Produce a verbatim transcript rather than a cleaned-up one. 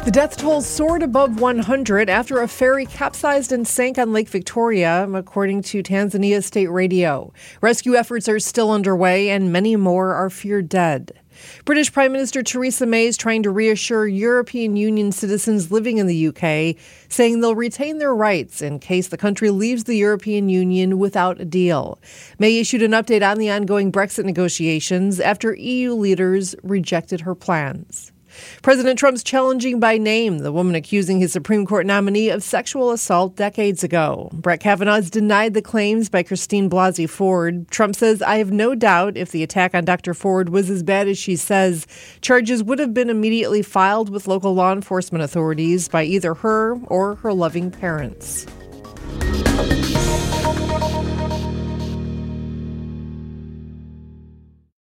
The death toll soared above one hundred after a ferry capsized and sank on Lake Victoria, according to Tanzania State Radio. Rescue efforts are still underway and many more are feared dead. British Prime Minister Theresa May is trying to reassure European Union citizens living in the U K, saying they'll retain their rights in case the country leaves the European Union without a deal. May issued an update on the ongoing Brexit negotiations after E U leaders rejected her plans. President Trump's challenging by name the woman accusing his Supreme Court nominee of sexual assault decades ago. Brett Kavanaugh's denied the claims by Christine Blasey Ford. Trump says, "I have no doubt if the attack on Doctor Ford was as bad as she says, charges would have been immediately filed with local law enforcement authorities by either her or her loving parents."